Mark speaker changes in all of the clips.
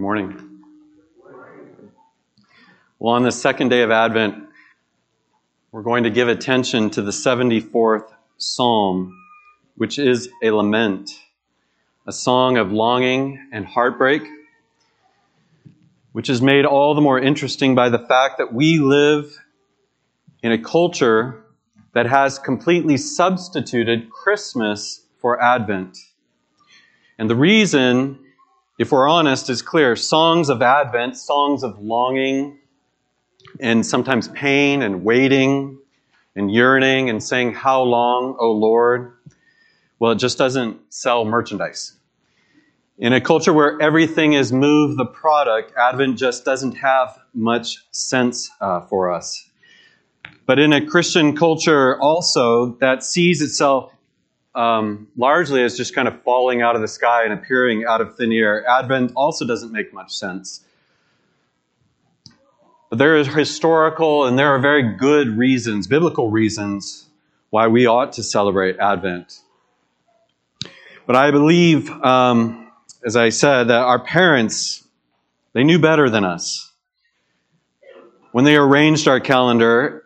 Speaker 1: Good morning. Well, on the second day of Advent, we're going to give attention to the 74th Psalm, which is a lament, a song of longing and heartbreak, which is made all the more interesting by the fact that we live in a culture that has completely substituted Christmas for Advent. And the reason, if we're honest, is clear. Songs of Advent, songs of longing, and sometimes pain and waiting and yearning and saying, "How long, O Lord?" Well, it just doesn't sell merchandise. In a culture where everything is move the product, Advent just doesn't have much sense for us. But in a Christian culture also that sees itself largely as just kind of falling out of the sky and appearing out of thin air, Advent also doesn't make much sense. But there is historical and there are very good reasons, biblical reasons, why we ought to celebrate Advent. But I believe, as I said, that our parents, they knew better than us. When they arranged our calendar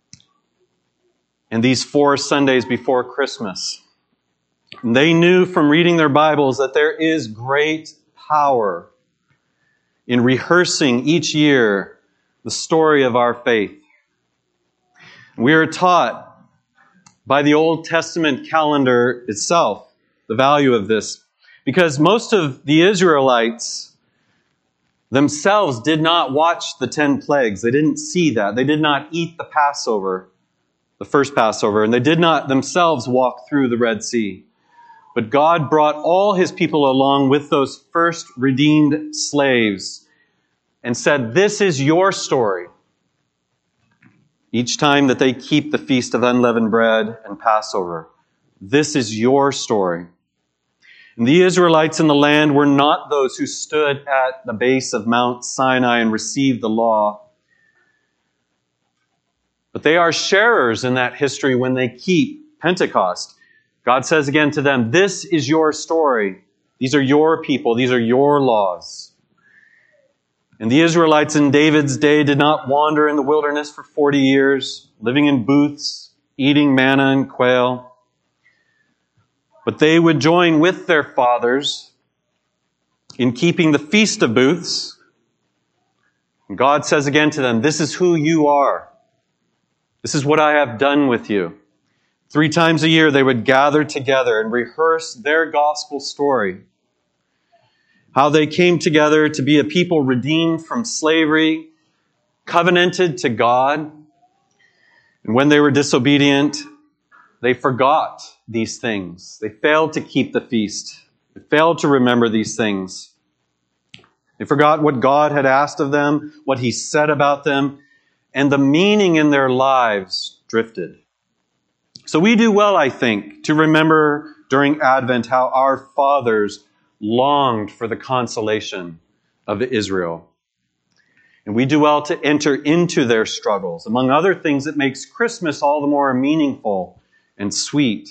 Speaker 1: and these 4 Sundays before Christmas, they knew from reading their Bibles that there is great power in rehearsing each year the story of our faith. We are taught by the Old Testament calendar itself the value of this, because most of the Israelites themselves did not watch the 10 plagues. They didn't see that. They did not eat the Passover, the first Passover, and they did not themselves walk through the Red Sea. But God brought all His people along with those first redeemed slaves and said, "This is your story." Each time that they keep the Feast of Unleavened Bread and Passover, this is your story. And the Israelites in the land were not those who stood at the base of Mount Sinai and received the law. But they are sharers in that history when they keep Pentecost. God says again to them, "This is your story. These are your people. These are your laws." And the Israelites in David's day did not wander in the wilderness for 40 years, living in booths, eating manna and quail. But they would join with their fathers in keeping the Feast of Booths. And God says again to them, "This is who you are. This is what I have done with you." 3 times a year they would gather together and rehearse their gospel story. How they came together to be a people redeemed from slavery, covenanted to God. And when they were disobedient, they forgot these things. They failed to keep the feast. They failed to remember these things. They forgot what God had asked of them, what He said about them, and the meaning in their lives drifted. So we do well, I think, to remember during Advent how our fathers longed for the consolation of Israel. And we do well to enter into their struggles. Among other things, it makes Christmas all the more meaningful and sweet.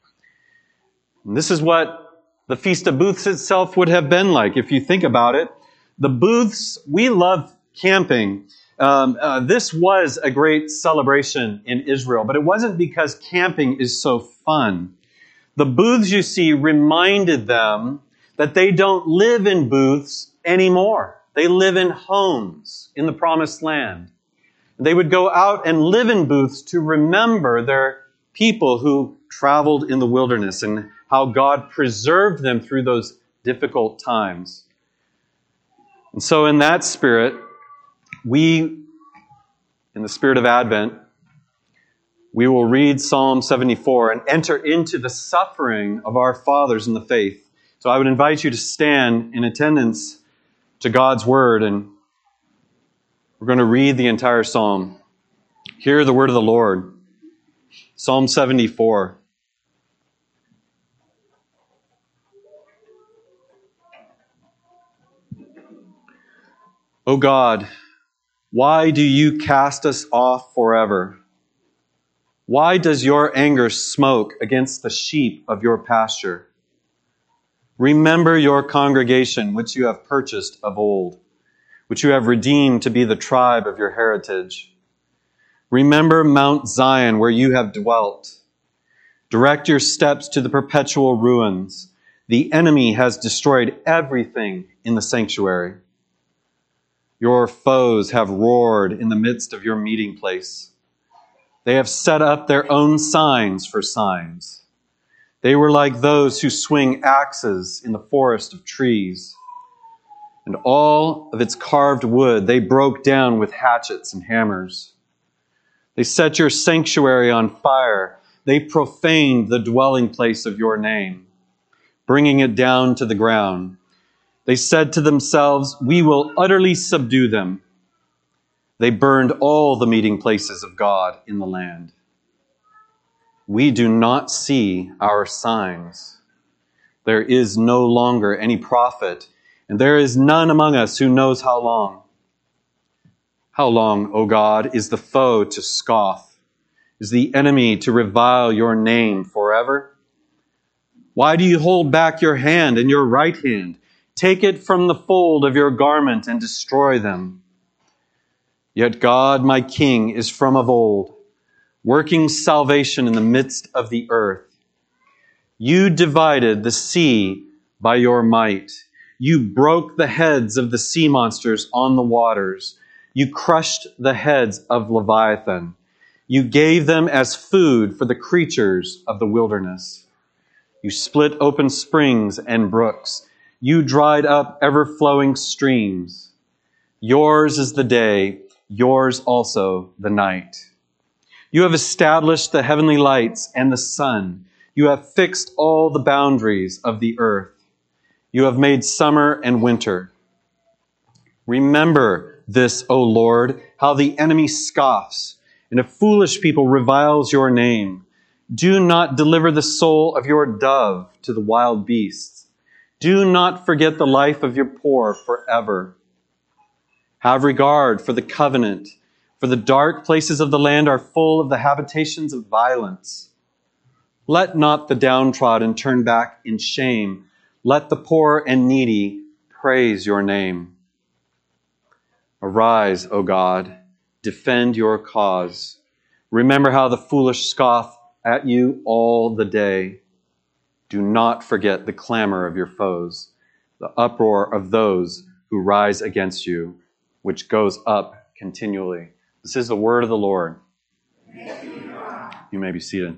Speaker 1: And this is what the Feast of Booths itself would have been like, if you think about it. The booths, we love camping. This was a great celebration in Israel, but it wasn't because camping is so fun. The booths, you see, reminded them that they don't live in booths anymore. They live in homes in the Promised Land. They would go out and live in booths to remember their people who traveled in the wilderness and how God preserved them through those difficult times. And so in that spirit, in the spirit of Advent, we will read Psalm 74 and enter into the suffering of our fathers in the faith. So I would invite you to stand in attendance to God's Word, and we're going to read the entire Psalm. Hear the word of the Lord. Psalm 74. O God, why do you cast us off forever? Why does your anger smoke against the sheep of your pasture? Remember your congregation, which you have purchased of old, which you have redeemed to be the tribe of your heritage. Remember Mount Zion, where you have dwelt. Direct your steps to the perpetual ruins. The enemy has destroyed everything in the sanctuary. Your foes have roared in the midst of your meeting place. They have set up their own signs for signs. They were like those who swing axes in the forest of trees. And all of its carved wood they broke down with hatchets and hammers. They set your sanctuary on fire. They profaned the dwelling place of your name, bringing it down to the ground. They said to themselves, "We will utterly subdue them." They burned all the meeting places of God in the land. We do not see our signs. There is no longer any prophet, and there is none among us who knows how long. How long, O God, is the foe to scoff? Is the enemy to revile your name forever? Why do you hold back your hand and your right hand? Take it from the fold of your garment and destroy them. Yet God, my King, is from of old, working salvation in the midst of the earth. You divided the sea by your might. You broke the heads of the sea monsters on the waters. You crushed the heads of Leviathan. You gave them as food for the creatures of the wilderness. You split open springs and brooks. You dried up ever-flowing streams. Yours is the day, yours also the night. You have established the heavenly lights and the sun. You have fixed all the boundaries of the earth. You have made summer and winter. Remember this, O Lord, how the enemy scoffs, and a foolish people reviles your name. Do not deliver the soul of your dove to the wild beasts. Do not forget the life of your poor forever. Have regard for the covenant, for the dark places of the land are full of the habitations of violence. Let not the downtrodden turn back in shame. Let the poor and needy praise your name. Arise, O God, defend your cause. Remember how the foolish scoff at you all the day. Do not forget the clamor of your foes, the uproar of those who rise against you, which goes up continually. This is the word of the Lord. You may be seated.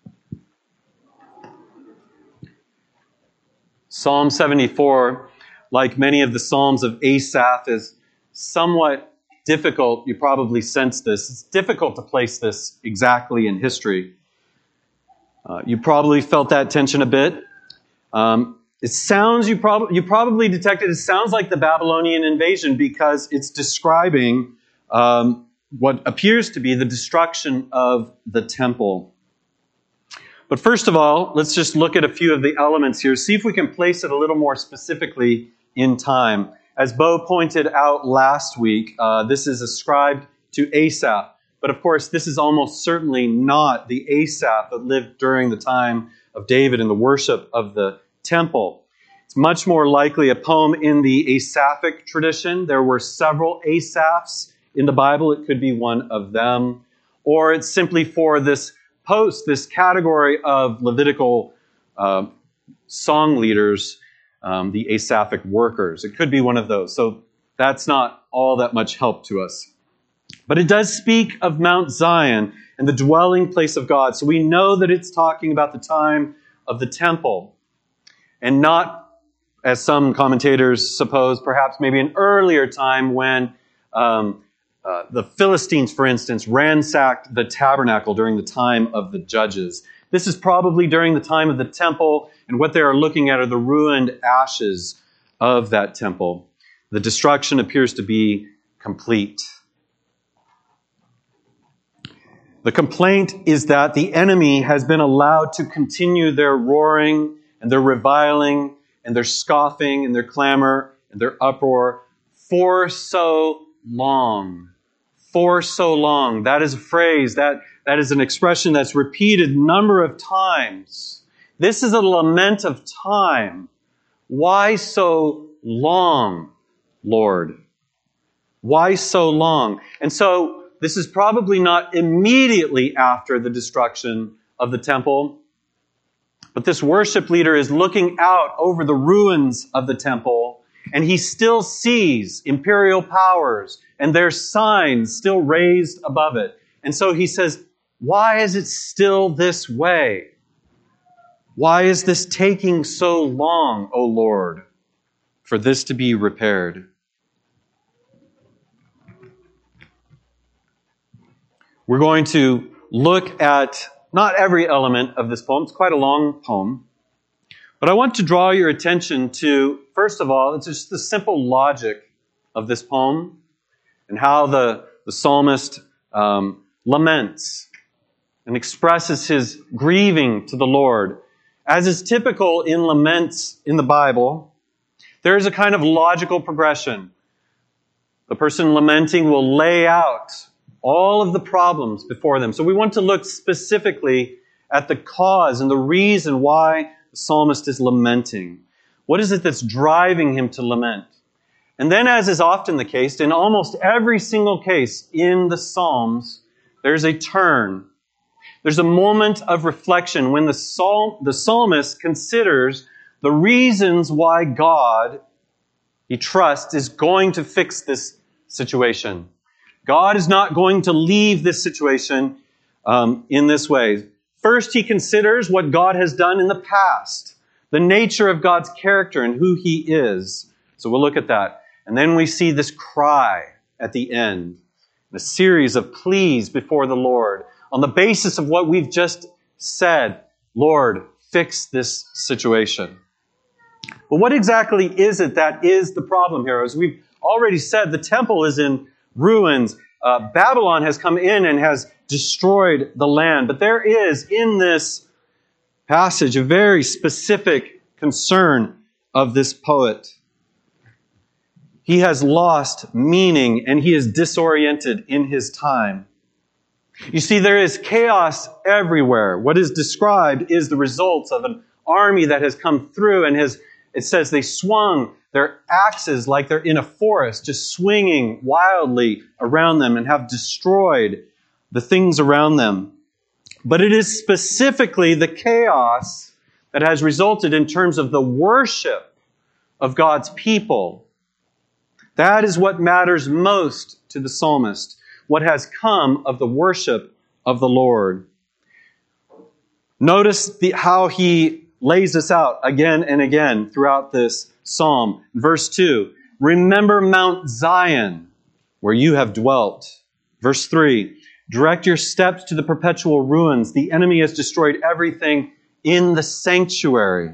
Speaker 1: Psalm 74, like many of the Psalms of Asaph, is somewhat difficult. You probably sense this. It's difficult to place this exactly in history. You probably felt that tension a bit. It sounds, you probably detected, it sounds like the Babylonian invasion because it's describing what appears to be the destruction of the temple. But first of all, let's just look at a few of the elements here. See if we can place it a little more specifically in time. As Bo pointed out last week, this is ascribed to Asaph. But of course, this is almost certainly not the Asaph that lived during the time of David and the worship of the temple. It's much more likely a poem in the Asaphic tradition. There were several Asaphs in the Bible. It could be one of them. Or it's simply for this this category of Levitical song leaders, the Asaphic workers. It could be one of those. So that's not all that much help to us. But it does speak of Mount Zion and the dwelling place of God. So we know that it's talking about the time of the temple. And not, as some commentators suppose, perhaps maybe an earlier time when the Philistines, for instance, ransacked the tabernacle during the time of the judges. This is probably during the time of the temple, and what they are looking at are the ruined ashes of that temple. The destruction appears to be complete. The complaint is that the enemy has been allowed to continue their roaring and their reviling and their scoffing and their clamor and their uproar for so long. For so long. That is a phrase, that is an expression that's repeated a number of times. This is a lament of time Why so long, Lord? Why so long? And so this is probably not immediately after the destruction of the temple, but this worship leader is looking out over the ruins of the temple, and he still sees imperial powers and their signs still raised above it. And so he says, why is it still this way? Why is this taking so long, O Lord, for this to be repaired? We're going to look at not every element of this poem. It's quite a long poem. But I want to draw your attention to, first of all, it's just the simple logic of this poem and how the psalmist laments and expresses his grieving to the Lord. As is typical in laments in the Bible, there is a kind of logical progression. The person lamenting will lay out all of the problems before them. So we want to look specifically at the cause and the reason why the psalmist is lamenting. What is it that's driving him to lament? And then, as is often the case, in almost every single case in the Psalms, there's a turn. There's a moment of reflection when the psalmist considers the reasons why God, he trusts, is going to fix this situation. God is not going to leave this situation in this way. First, he considers what God has done in the past, the nature of God's character and who he is. So we'll look at that. And then we see this cry at the end, a series of pleas before the Lord on the basis of what we've just said. Lord, fix this situation. But what exactly is it that is the problem here? As we've already said, the temple is in ruins. Babylon has come in and has destroyed the land. But there is in this passage a very specific concern of this poet. He has lost meaning and he is disoriented in his time. You see, there is chaos everywhere. What is described is the results of an army that has come through and it says they swung their axes like they're in a forest, just swinging wildly around them and have destroyed the things around them. But it is specifically the chaos that has resulted in terms of the worship of God's people. That is what matters most to the psalmist, what has come of the worship of the Lord. Notice how he lays this out again and again throughout this psalm. Verse 2, remember Mount Zion, where you have dwelt. Verse 3, direct your steps to the perpetual ruins. The enemy has destroyed everything in the sanctuary.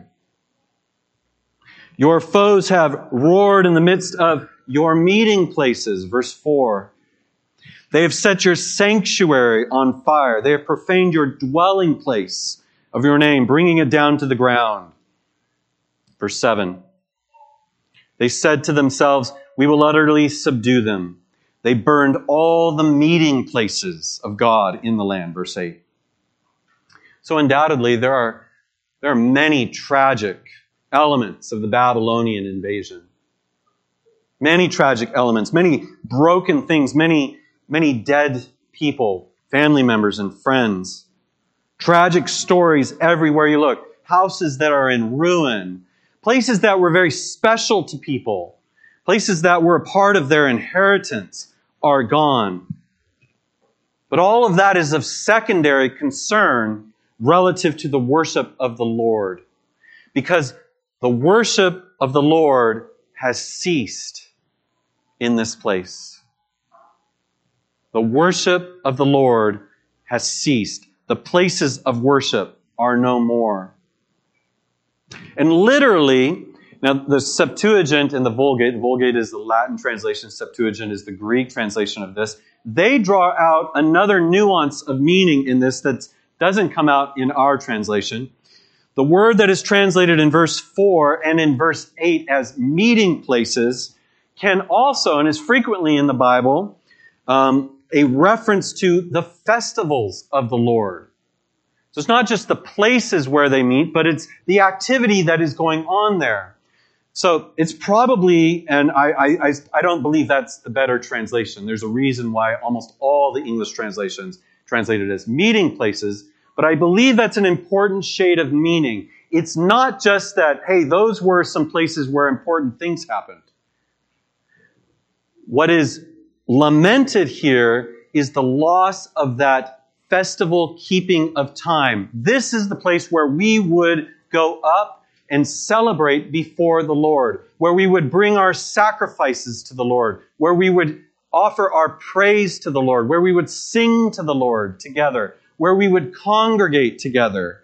Speaker 1: Your foes have roared in the midst of your meeting places. Verse 4, they have set your sanctuary on fire. They have profaned your dwelling place of your name, bringing it down to the ground. Verse 7, they said to themselves, we will utterly subdue them. They burned all the meeting places of God in the land. Verse 8. So undoubtedly, there are many tragic elements of the Babylonian invasion. Many tragic elements, many broken things, many dead people, family members and friends. Tragic stories everywhere you look. Houses that are in ruin. Places that were very special to people. Places that were a part of their inheritance are gone. But all of that is of secondary concern relative to the worship of the Lord. Because the worship of the Lord has ceased in this place. The worship of the Lord has ceased. The places of worship are no more. And literally, now the Septuagint and the Vulgate is the Latin translation, Septuagint is the Greek translation of this. They draw out another nuance of meaning in this that doesn't come out in our translation. The word that is translated in verse 4 and in verse 8 as meeting places can also, and is frequently in the Bible, a reference to the festivals of the Lord. So it's not just the places where they meet, but it's the activity that is going on there. So it's probably, and I don't believe that's the better translation. There's a reason why almost all the English translations translate it as meeting places, but I believe that's an important shade of meaning. It's not just that, hey, those were some places where important things happened. What is lamented here is the loss of that festival keeping of time. This is the place where we would go up and celebrate before the Lord, where we would bring our sacrifices to the Lord, where we would offer our praise to the Lord, where we would sing to the Lord together, where we would congregate together.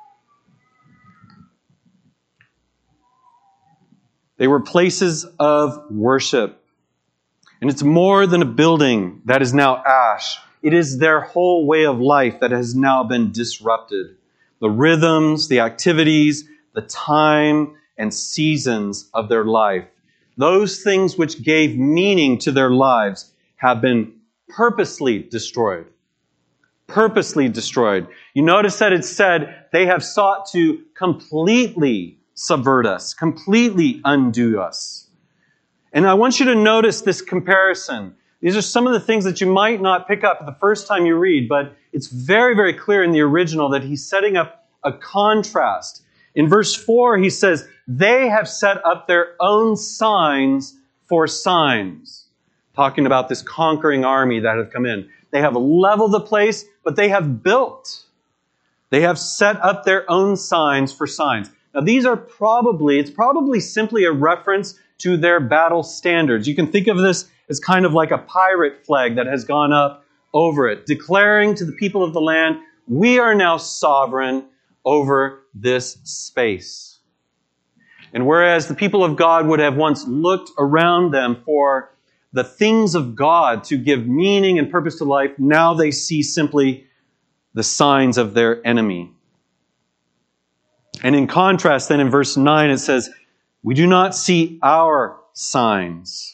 Speaker 1: They were places of worship. And it's more than a building that is now ash. It is their whole way of life that has now been disrupted. The rhythms, the activities, the time and seasons of their life. Those things which gave meaning to their lives have been purposely destroyed. Purposely destroyed. You notice that it said they have sought to completely subvert us, completely undo us. And I want you to notice this comparison. These are some of the things that you might not pick up the first time you read, but it's very, very clear in the original that he's setting up a contrast. In verse 4, he says, they have set up their own signs for signs. Talking about this conquering army that have come in. They have leveled the place, but they have built. They have set up their own signs for signs. Now these are it's probably simply a reference to their battle standards. You can think of this as kind of like a pirate flag that has gone up over it, declaring to the people of the land, we are now sovereign over this space. And whereas the people of God would have once looked around them for the things of God to give meaning and purpose to life, now they see simply the signs of their enemy. And in contrast, then in verse 9, it says, we do not see our signs.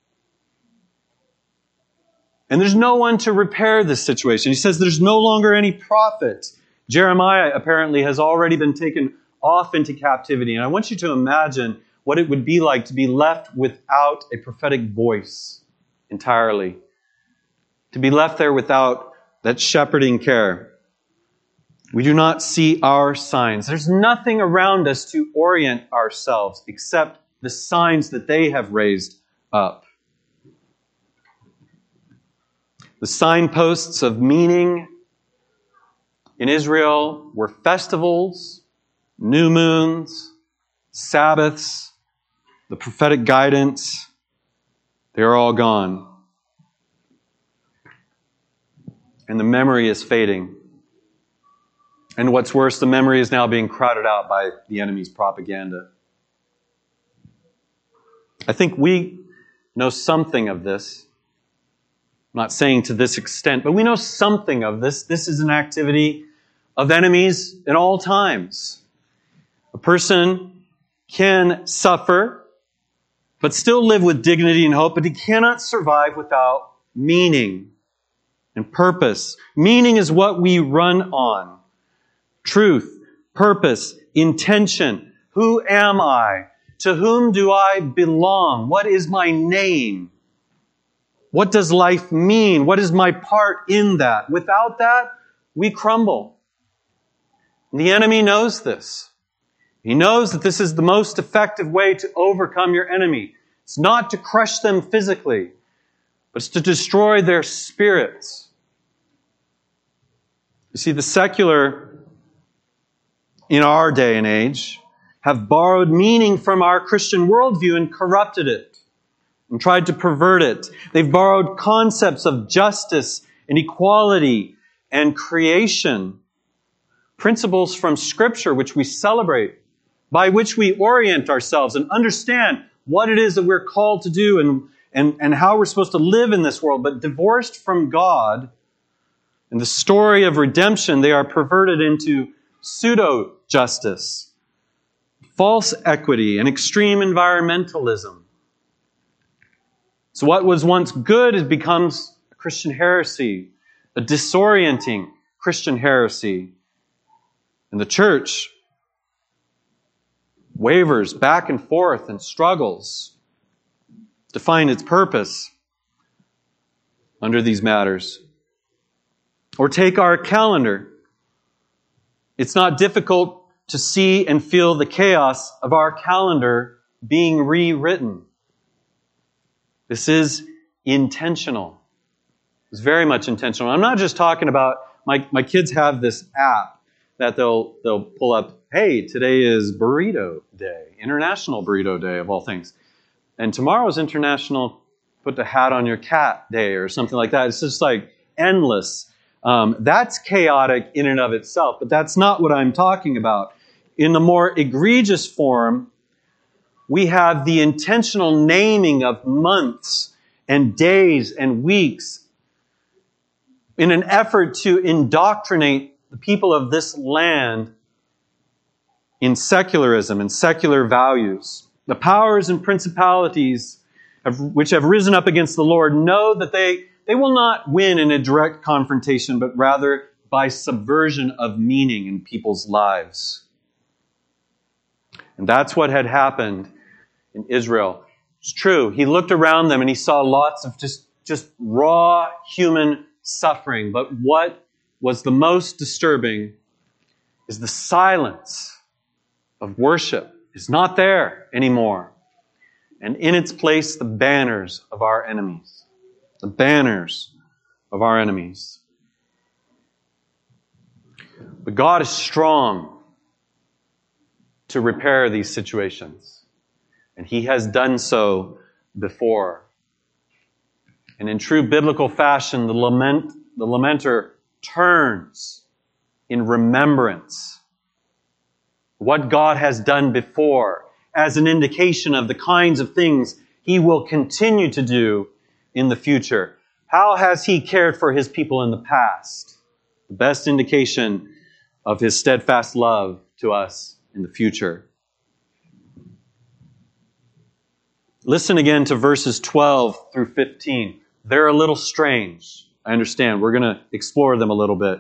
Speaker 1: And there's no one to repair this situation. He says there's no longer any prophet. Jeremiah apparently has already been taken off into captivity. And I want you to imagine what it would be like to be left without a prophetic voice entirely. To be left there without that shepherding care. We do not see our signs. There's nothing around us to orient ourselves except the signs that they have raised up. The signposts of meaning in Israel were festivals, new moons, Sabbaths, the prophetic guidance. They are all gone. And the memory is fading. And what's worse, the memory is now being crowded out by the enemy's propaganda. I think we know something of this. I'm not saying to this extent, but we know something of this. This is an activity of enemies in all times. A person can suffer, but still live with dignity and hope, but he cannot survive without meaning and purpose. Meaning is what we run on. Truth, purpose, intention. Who am I? To whom do I belong? What is my name? What does life mean? What is my part in that? Without that, we crumble. And the enemy knows this. He knows that this is the most effective way to overcome your enemy. It's not to crush them physically, but it's to destroy their spirits. You see, the secular in our day and age have borrowed meaning from our Christian worldview and corrupted it and tried to pervert it. They've borrowed concepts of justice and equality and creation, principles from Scripture which we celebrate, by which we orient ourselves and understand what it is that we're called to do and how we're supposed to live in this world. But divorced from God and the story of redemption, they are perverted into pseudo-justice, false equity, and extreme environmentalism. So what was once good, it becomes a Christian heresy, a disorienting Christian heresy. And the church wavers back and forth and struggles to find its purpose under these matters. Or take our calendar. It's not difficult to see and feel the chaos of our calendar being rewritten. This is intentional. It's very much intentional. I'm not just talking about, my kids have this app that they'll pull up, hey, today is Burrito Day, International Burrito Day of all things. And tomorrow is International Put the Hat on Your Cat Day or something like that. It's just like endless. That's chaotic in and of itself, but that's not what I'm talking about. In the more egregious form, we have the intentional naming of months and days and weeks in an effort to indoctrinate the people of this land in secularism and secular values. The powers and principalities which have risen up against the Lord know that they will not win in a direct confrontation, but rather by subversion of meaning in people's lives. And that's what had happened in Israel. It's true. He looked around them and he saw lots of just raw human suffering. But what was the most disturbing is the silence of worship is not there anymore. And in its place, the banners of our enemies. The banners of our enemies. But God is strong to repair these situations. And He has done so before. And in true biblical fashion, the lamenter turns in remembrance what God has done before as an indication of the kinds of things He will continue to do in the future. How has He cared for His people in the past? The best indication of His steadfast love to us in the future. Listen again to verses 12 through 15. They're a little strange. I understand. We're going to explore them a little bit.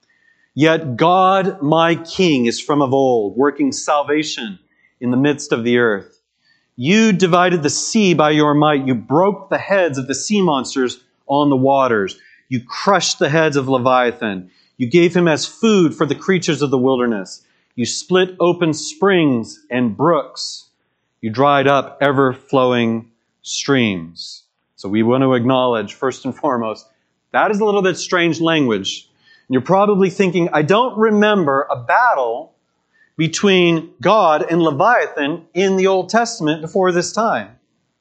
Speaker 1: Yet God, my King, is from of old, working salvation in the midst of the earth. You divided the sea by your might. You broke the heads of the sea monsters on the waters. You crushed the heads of Leviathan. You gave him as food for the creatures of the wilderness. You split open springs and brooks. You dried up ever-flowing streams. So we want to acknowledge, first and foremost, that is a little bit strange language. And you're probably thinking, I don't remember a battle between God and Leviathan in the Old Testament before this time.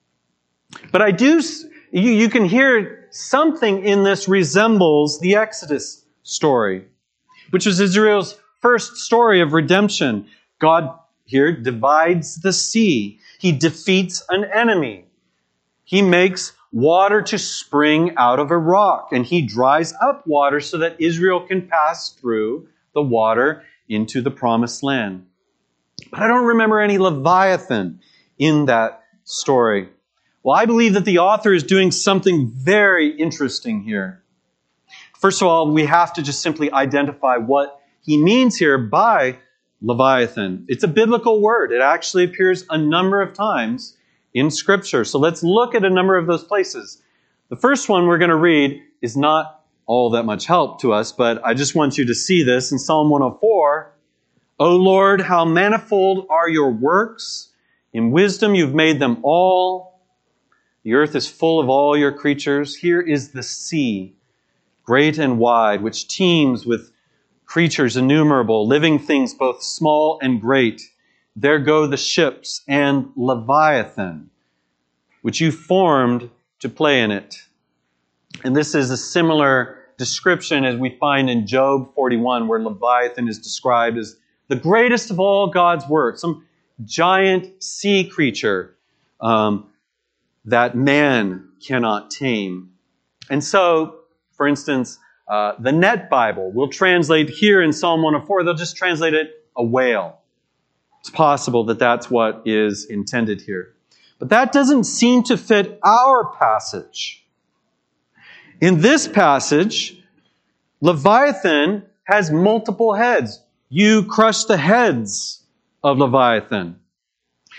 Speaker 1: But I do, you can hear something in this resembles the Exodus story, which was Israel's first story of redemption. God here divides the sea. He defeats an enemy. He makes water to spring out of a rock, and He dries up water so that Israel can pass through the water into the promised land. But I don't remember any Leviathan in that story. Well, I believe that the author is doing something very interesting here. First of all, we have to just simply identify what he means here by Leviathan. It's a biblical word. It actually appears a number of times in Scripture. So let's look at a number of those places. The first one we're going to read is not all that much help to us, but I just want you to see this in Psalm 104. O Lord, how manifold are your works. In wisdom you've made them all. The earth is full of all your creatures. Here is the sea, great and wide, which teems with creatures innumerable, living things both small and great. There go the ships and Leviathan, which you formed to play in it. And this is a similar description as we find in Job 41, where Leviathan is described as the greatest of all God's works, some giant sea creature that man cannot tame. And so, for instance, the Net Bible will translate here in Psalm 104, they'll just translate it a whale. It's possible that that's what is intended here. But that doesn't seem to fit our passage. In this passage, Leviathan has multiple heads. You crush the heads of Leviathan.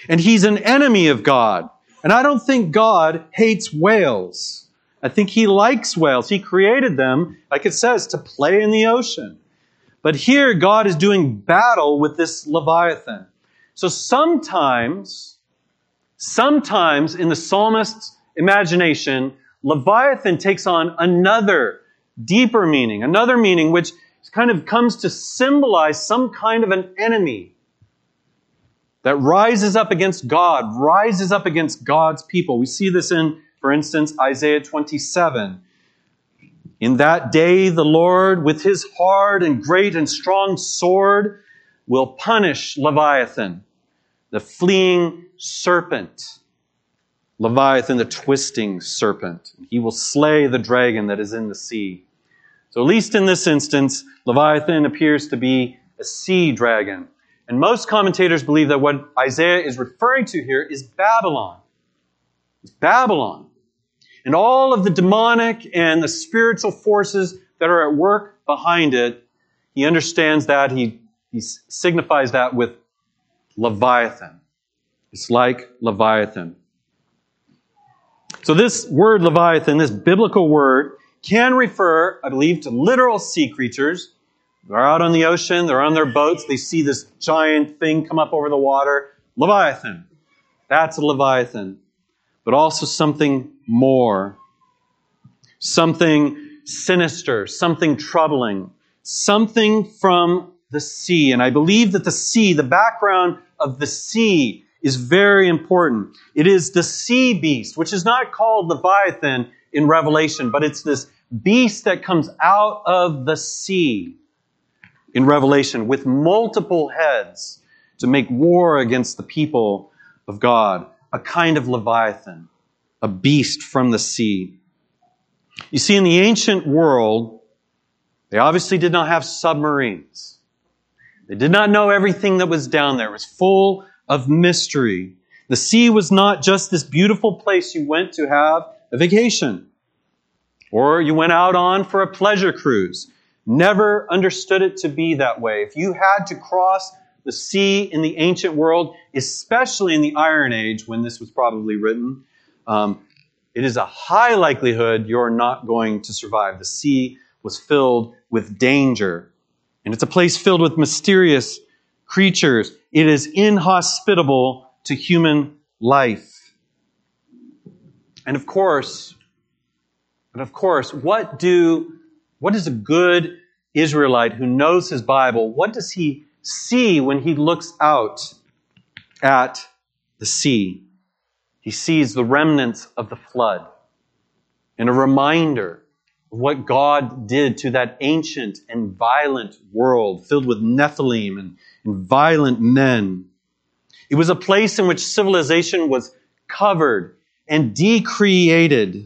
Speaker 1: And he's an enemy of God. And I don't think God hates whales. I think he likes whales. He created them, like it says, to play in the ocean. But here God is doing battle with this Leviathan. So sometimes in the psalmist's imagination, Leviathan takes on another deeper meaning, another meaning which kind of comes to symbolize some kind of an enemy that rises up against God, rises up against God's people. We see this in, for instance, Isaiah 27. In that day, the Lord, with his hard and great and strong sword, will punish Leviathan, the fleeing serpent. Leviathan, the twisting serpent. He will slay the dragon that is in the sea. So at least in this instance, Leviathan appears to be a sea dragon. And most commentators believe that what Isaiah is referring to here is Babylon. It's Babylon. And all of the demonic and the spiritual forces that are at work behind it, he understands that, he signifies that with Leviathan. It's like Leviathan. So this word Leviathan, this biblical word, can refer, I believe, to literal sea creatures. They're out on the ocean, they're on their boats, they see this giant thing come up over the water. Leviathan. That's a Leviathan. But also something more. Something sinister, something troubling, something from the sea. And I believe that the sea, the background of the sea, is very important. It is the sea beast, which is not called Leviathan in Revelation, but it's this beast that comes out of the sea in Revelation with multiple heads to make war against the people of God. A kind of Leviathan, a beast from the sea. You see, in the ancient world, they obviously did not have submarines. They did not know everything that was down there. It was full of mystery. The sea was not just this beautiful place you went to have a vacation, or you went out on for a pleasure cruise. Never understood it to be that way. If you had to cross the sea in the ancient world, especially in the Iron Age, when this was probably written, it is a high likelihood you're not going to survive. The sea was filled with danger. And it's a place filled with mysterious creatures. It is inhospitable to human life. And of course, what does a good Israelite who knows his Bible, what does he see when he looks out at the sea? He sees the remnants of the flood and a reminder of what God did to that ancient and violent world filled with Nephilim and violent men. It was a place in which civilization was covered and decreated.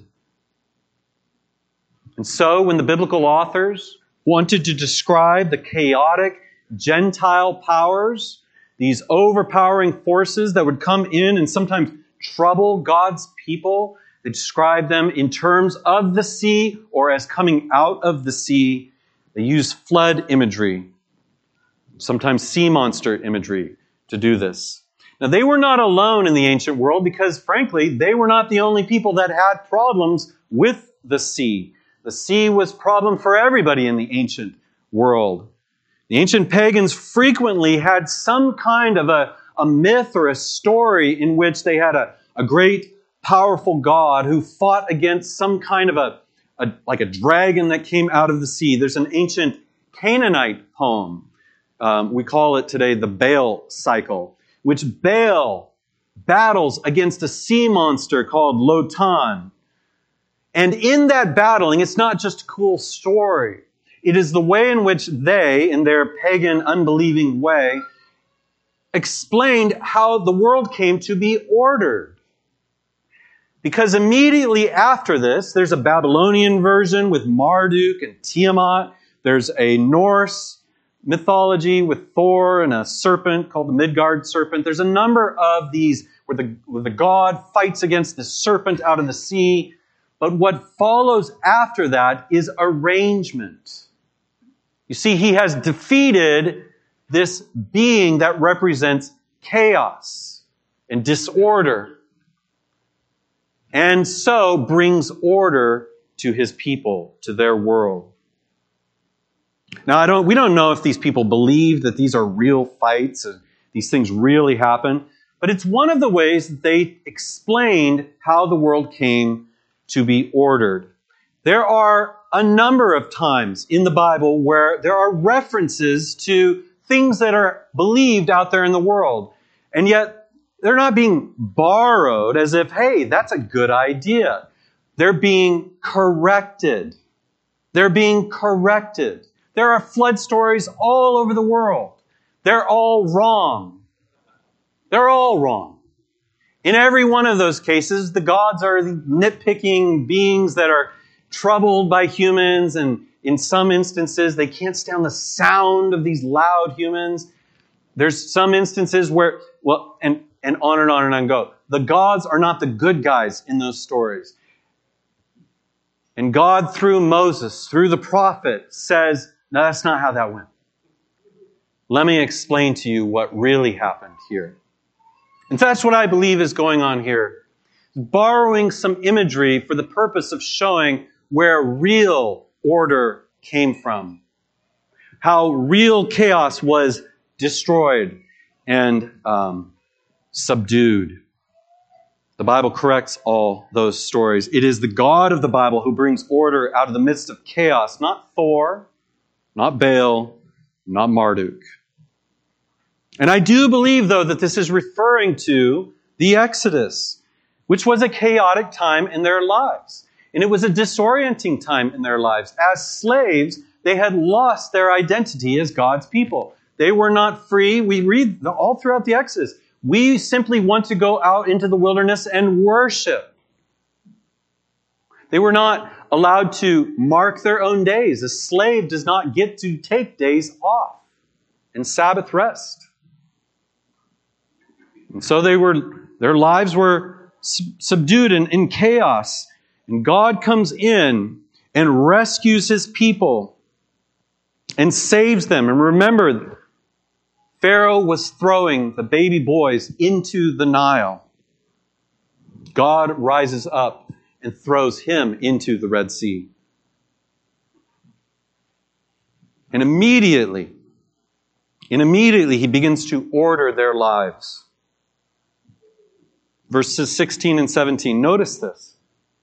Speaker 1: And so when the biblical authors wanted to describe the chaotic Gentile powers, these overpowering forces that would come in and sometimes trouble God's people, they describe them in terms of the sea or as coming out of the sea. They use flood imagery, sometimes sea monster imagery to do this. Now, they were not alone in the ancient world because, frankly, they were not the only people that had problems with the sea. The sea was a problem for everybody in the ancient world. The ancient pagans frequently had some kind of a myth or a story in which they had a great, powerful god who fought against some kind of like a dragon that came out of the sea. There's an ancient Canaanite poem. We call it today the Baal cycle, which Baal battles against a sea monster called Lotan. And in that battling, it's not just a cool story. It is the way in which they, in their pagan, unbelieving way, explained how the world came to be ordered. Because immediately after this, there's a Babylonian version with Marduk and Tiamat. There's a Norse mythology with Thor and a serpent called the Midgard serpent. There's a number of these where the god fights against the serpent out of the sea. But what follows after that is arrangement. You see, he has defeated this being that represents chaos. and disorder, and so brings order to his people, to their world. Now, we don't know if these people believe that these are real fights and these things really happen, but it's one of the ways that they explained how the world came to be ordered. There are a number of times in the Bible where there are references to things that are believed out there in the world, and yet they're not being borrowed as if, hey, that's a good idea. They're being corrected. They're being corrected. There are flood stories all over the world. They're all wrong. They're all wrong. In every one of those cases, the gods are the nitpicking beings that are troubled by humans, and in some instances, they can't stand the sound of these loud humans. There's some instances where, and on and on and on go. The gods are not the good guys in those stories. And God, through Moses, through the prophet, says, no, that's not how that went. Let me explain to you what really happened here. And that's what I believe is going on here. Borrowing some imagery for the purpose of showing where real order came from. How real chaos was destroyed and subdued. The Bible corrects all those stories. It is the God of the Bible who brings order out of the midst of chaos, not Thor, not Baal, not Marduk. And I do believe, though, that this is referring to the Exodus, which was a chaotic time in their lives. And it was a disorienting time in their lives. As slaves, they had lost their identity as God's people. They were not free. We read all throughout the Exodus. We simply want to go out into the wilderness and worship. They were not allowed to mark their own days. A slave does not get to take days off and Sabbath rest. And so their lives were subdued in chaos. And God comes in and rescues his people and saves them. And remember, Pharaoh was throwing the baby boys into the Nile. God rises up and throws him into the Red Sea. And immediately he begins to order their lives. Verses 16 and 17. Notice this.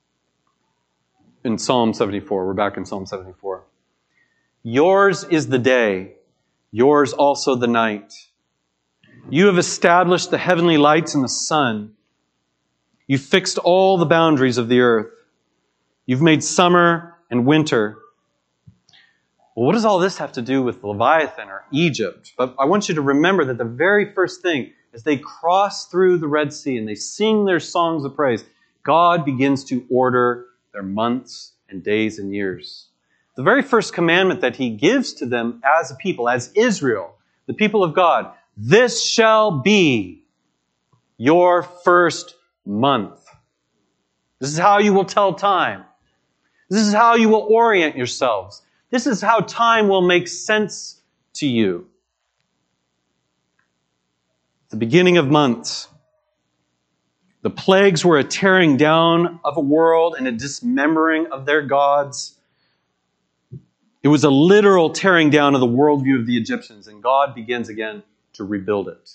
Speaker 1: In Psalm 74. We're back in Psalm 74. Yours is the day, yours also the night. You have established the heavenly lights and the sun. You fixed all the boundaries of the earth. You've made summer and winter. Well, what does all this have to do with Leviathan or Egypt? But I want you to remember that the very first thing, as they cross through the Red Sea and they sing their songs of praise, God begins to order their months and days and years. The very first commandment that he gives to them as a people, as Israel, the people of God, this shall be your first month. This is how you will tell time. This is how you will orient yourselves. This is how time will make sense to you. The beginning of months. The plagues were a tearing down of a world and a dismembering of their gods. It was a literal tearing down of the worldview of the Egyptians, and God begins again to rebuild it.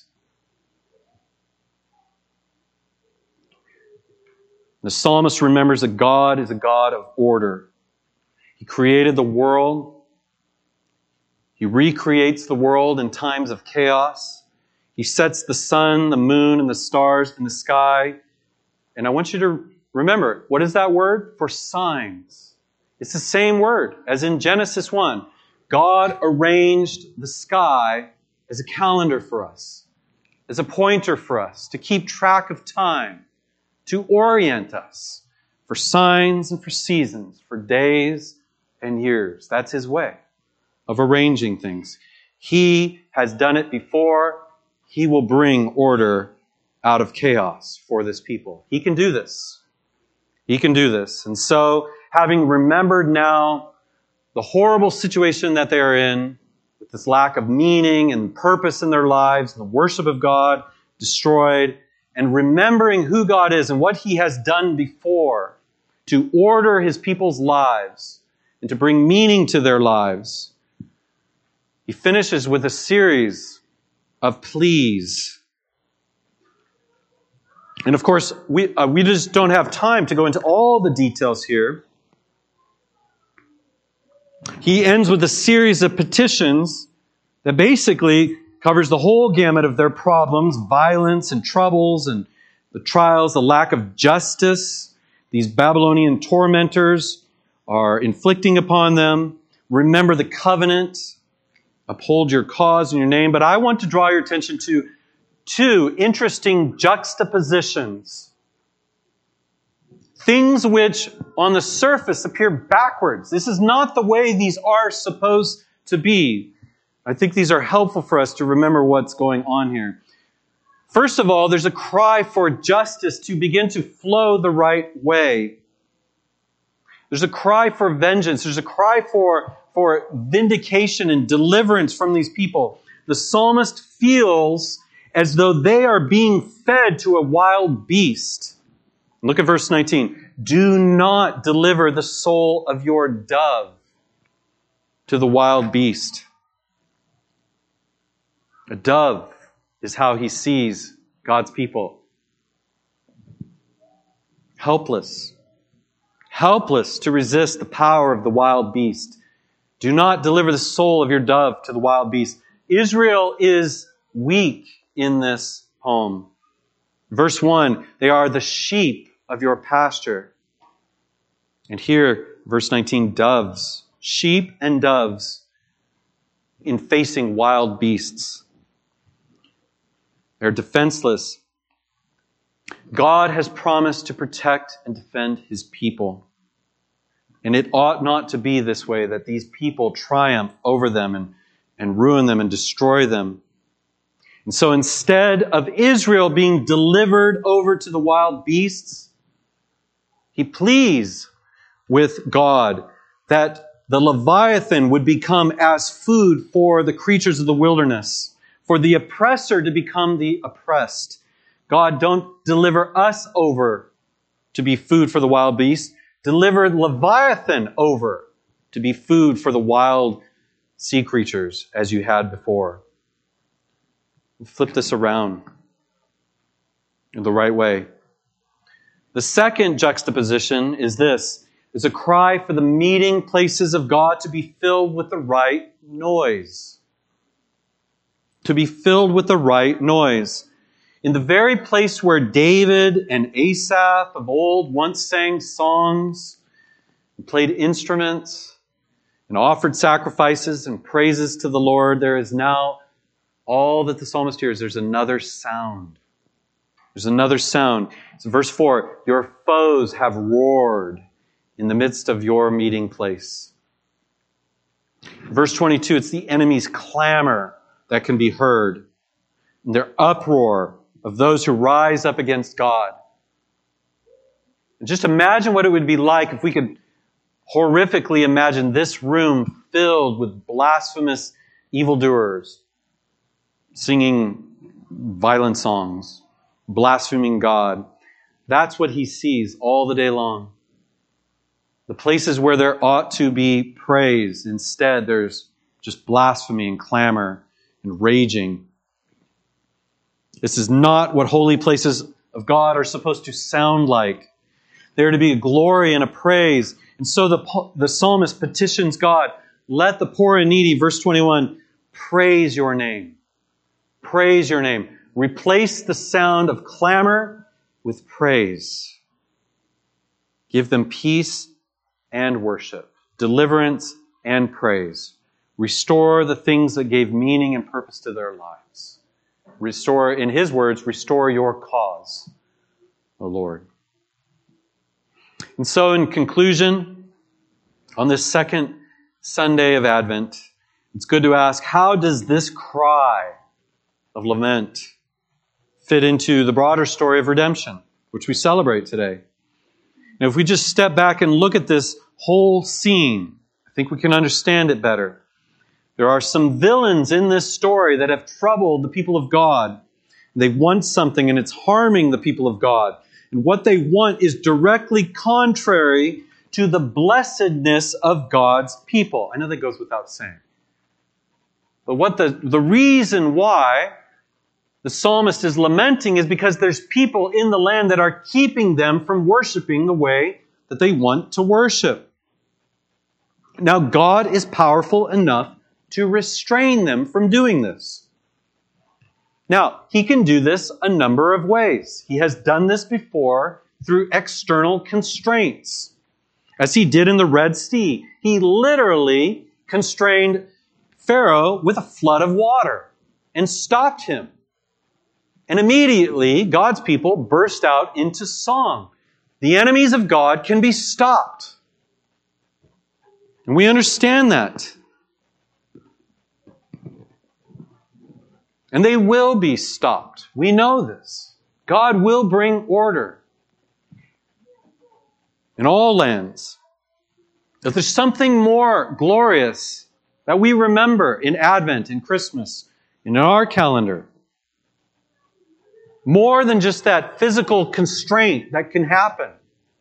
Speaker 1: The psalmist remembers that God is a God of order. He created the world. He recreates the world in times of chaos. He sets the sun, the moon, and the stars in the sky. And I want you to remember, what is that word? For signs. It's the same word as in Genesis 1. God arranged the sky as a calendar for us, as a pointer for us, to keep track of time, to orient us for signs and for seasons, for days and years. That's his way of arranging things. He has done it before. He will bring order out of chaos for this people. He can do this. He can do this. And so, having remembered now the horrible situation that they are in, with this lack of meaning and purpose in their lives, and the worship of God destroyed, and remembering who God is and what He has done before to order His people's lives and to bring meaning to their lives, he finishes with a series of pleas. And of course, we just don't have time to go into all the details here. He ends with a series of petitions that basically covers the whole gamut of their problems, violence and troubles and the trials, the lack of justice these Babylonian tormentors are inflicting upon them. Remember the covenant, uphold your cause and your name. But I want to draw your attention to two interesting juxtapositions. Things which on the surface appear backwards. This is not the way these are supposed to be. I think these are helpful for us to remember what's going on here. First of all, there's a cry for justice to begin to flow the right way. There's a cry for vengeance. There's a cry for vindication and deliverance from these people. The psalmist feels as though they are being fed to a wild beast. Look at verse 19. Do not deliver the soul of your dove to the wild beast. A dove is how he sees God's people. Helpless. Helpless to resist the power of the wild beast. Do not deliver the soul of your dove to the wild beast. Israel is weak in this poem. Verse 1, they are the sheep of your pasture. And here, verse 19, doves. Sheep and doves in facing wild beasts. They're defenseless. God has promised to protect and defend His people. And it ought not to be this way, that these people triumph over them and ruin them and destroy them. And so instead of Israel being delivered over to the wild beasts, he pleads with God that the Leviathan would become as food for the creatures of the wilderness, for the oppressor to become the oppressed. God, don't deliver us over to be food for the wild beast. Deliver Leviathan over to be food for the wild sea creatures as you had before. Flip this around in the right way. The second juxtaposition is this. It's a cry for the meeting places of God to be filled with the right noise. To be filled with the right noise. In the very place where David and Asaph of old once sang songs, and played instruments, and offered sacrifices and praises to the Lord, there is now all that the psalmist hears. There's another sound. There's another sound. It's verse 4. Your foes have roared in the midst of your meeting place. Verse 22, it's the enemy's clamor that can be heard. And their uproar of those who rise up against God. And just imagine what it would be like if we could horrifically imagine this room filled with blasphemous evildoers singing violent songs, blaspheming God. That's what he sees all the day long. The places where there ought to be praise, instead there's just blasphemy and clamor and raging. This is not what holy places of God are supposed to sound like. They're to be a glory and a praise. And so the psalmist petitions God, let the poor and needy, verse 21, praise your name. Praise your name. Replace the sound of clamor with praise. Give them peace and worship, deliverance and praise. Restore the things that gave meaning and purpose to their lives. Restore, in his words, restore your cause, O Lord. And so in conclusion, on this second Sunday of Advent, it's good to ask, how does this cry of lament fit into the broader story of redemption, which we celebrate today? And if we just step back and look at this whole scene, I think we can understand it better. There are some villains in this story that have troubled the people of God. They want something and it's harming the people of God. And what they want is directly contrary to the blessedness of God's people. I know that goes without saying. But what the reason why the psalmist is lamenting is because there's people in the land that are keeping them from worshiping the way that they want to worship. Now, God is powerful enough to restrain them from doing this. Now, He can do this a number of ways. He has done this before through external constraints. As He did in the Red Sea, He literally constrained Pharaoh with a flood of water and stopped him. And immediately, God's people burst out into song. The enemies of God can be stopped. And we understand that. And they will be stopped. We know this. God will bring order in all lands. But there's something more glorious that we remember in Advent, in Christmas, in our calendar. More than just that physical constraint that can happen.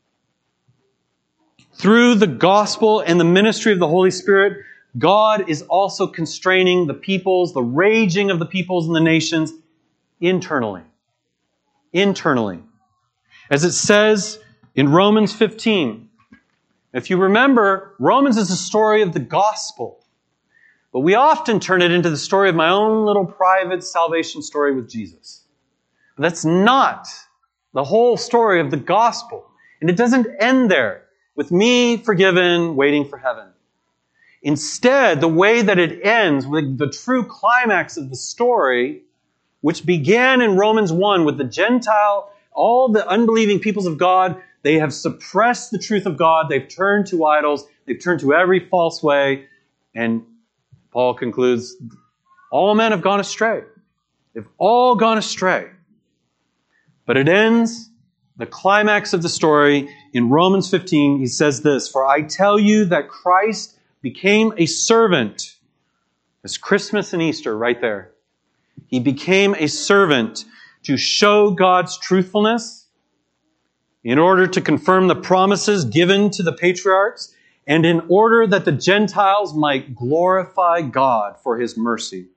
Speaker 1: Through the gospel and the ministry of the Holy Spirit, God is also constraining the peoples, the raging of the peoples and the nations internally. Internally. As it says in Romans 15. If you remember, Romans is a story of the gospel. But we often turn it into the story of my own little private salvation story with Jesus. But that's not the whole story of the gospel. And it doesn't end there with me forgiven, waiting for heaven. Instead, the way that it ends with the true climax of the story, which began in Romans 1 with the Gentile, all the unbelieving peoples of God, they have suppressed the truth of God. They've turned to idols. They've turned to every false way. And Paul concludes, all men have gone astray. They've all gone astray. But it ends, the climax of the story, in Romans 15, he says this, "For I tell you that Christ became a servant." It's Christmas and Easter right there. He became a servant to show God's truthfulness in order to confirm the promises given to the patriarchs and in order that the Gentiles might glorify God for His mercy.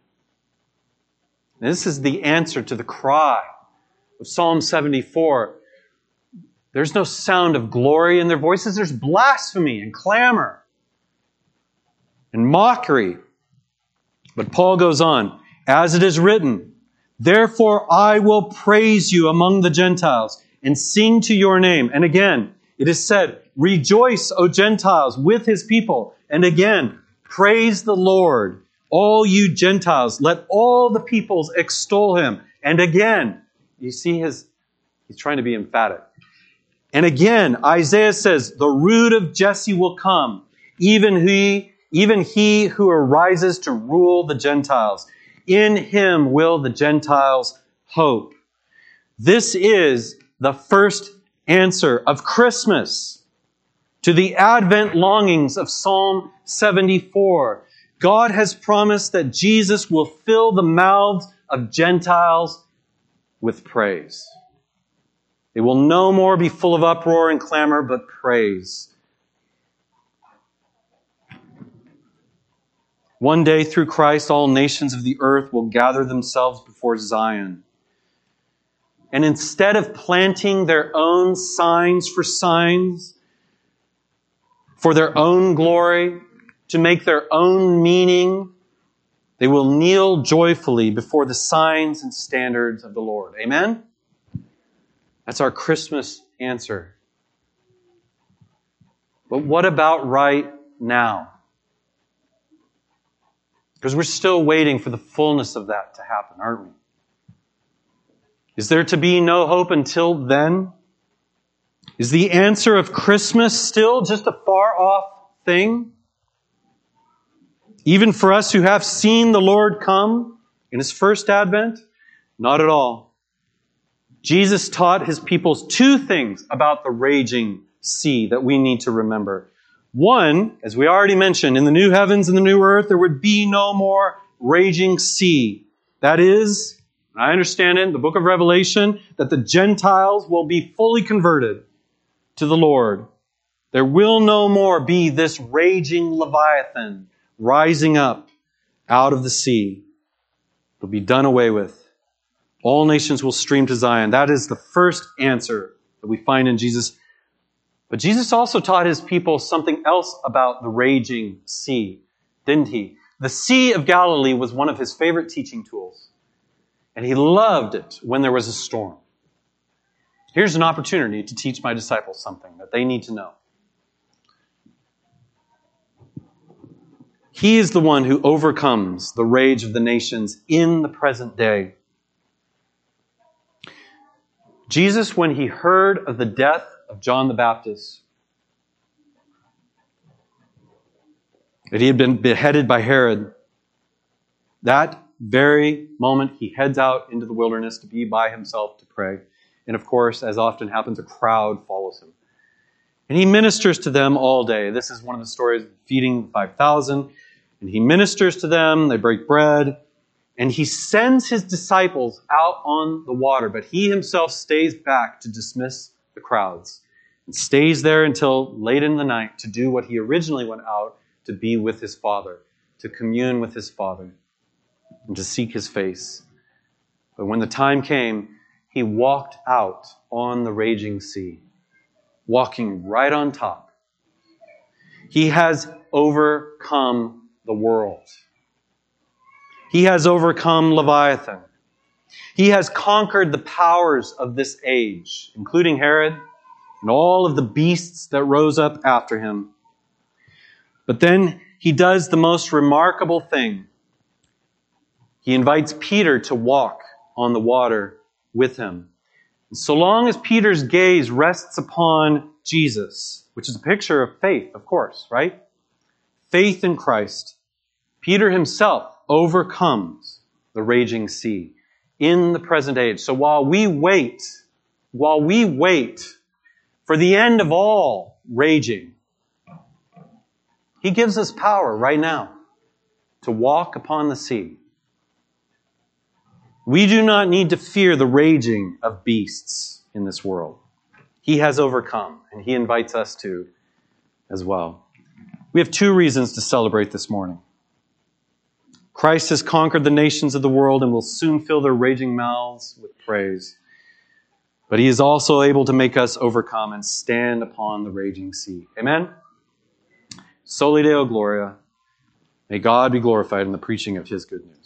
Speaker 1: And this is the answer to the cry of Psalm 74. There's no sound of glory in their voices. There's blasphemy and clamor and mockery. But Paul goes on, as it is written, "Therefore I will praise you among the Gentiles and sing to your name." And again, it is said, "Rejoice, O Gentiles, with His people." And again, "Praise the Lord, all you Gentiles. Let all the peoples extol Him." And again, you see he's trying to be emphatic. And again, Isaiah says, "The root of Jesse will come, even he who arises to rule the Gentiles. In Him will the Gentiles hope." This is the first answer of Christmas to the Advent longings of Psalm 74. God has promised that Jesus will fill the mouths of Gentiles with praise. They will no more be full of uproar and clamor, but praise. One day, through Christ, all nations of the earth will gather themselves before Zion. And instead of planting their own signs, for their own glory, to make their own meaning, they will kneel joyfully before the signs and standards of the Lord. Amen? That's our Christmas answer. But what about right now? Because we're still waiting for the fullness of that to happen, aren't we? Is there to be no hope until then? Is the answer of Christmas still just a far-off thing? Even for us who have seen the Lord come in His first advent? Not at all. Jesus taught His peoples two things about the raging sea that we need to remember. One, as we already mentioned, in the new heavens and the new earth, there would be no more raging sea. That is, I understand it in the book of Revelation that the Gentiles will be fully converted to the Lord. There will no more be this raging Leviathan rising up out of the sea. It'll be done away with. All nations will stream to Zion. That is the first answer that we find in Jesus. But Jesus also taught his people something else about the raging sea, didn't he? The Sea of Galilee was one of his favorite teaching tools. And he loved it when there was a storm. Here's an opportunity to teach my disciples something that they need to know. He is the one who overcomes the rage of the nations in the present day. Jesus, when he heard of the death of John the Baptist, that he had been beheaded by Herod, that very moment he heads out into the wilderness to be by himself to pray. And of course, as often happens, a crowd follows him. And he ministers to them all day. This is one of the stories of feeding 5,000. And he ministers to them, they break bread, and he sends his disciples out on the water, but he himself stays back to dismiss the crowds and stays there until late in the night to do what he originally went out to be with his Father, to commune with his Father, and to seek his face. But when the time came, he walked out on the raging sea, walking right on top. He has overcome the world. He has overcome Leviathan. He has conquered the powers of this age, including Herod and all of the beasts that rose up after him. But then he does the most remarkable thing. He invites Peter to walk on the water with him. And so long as Peter's gaze rests upon Jesus, which is a picture of faith, of course, right? Faith in Christ, Peter himself overcomes the raging sea in the present age. So while we wait for the end of all raging, he gives us power right now to walk upon the sea. We do not need to fear the raging of beasts in this world. He has overcome, and he invites us to as well. We have two reasons to celebrate this morning. Christ has conquered the nations of the world and will soon fill their raging mouths with praise. But he is also able to make us overcome and stand upon the raging sea. Amen? Soli Deo Gloria. May God be glorified in the preaching of his good news.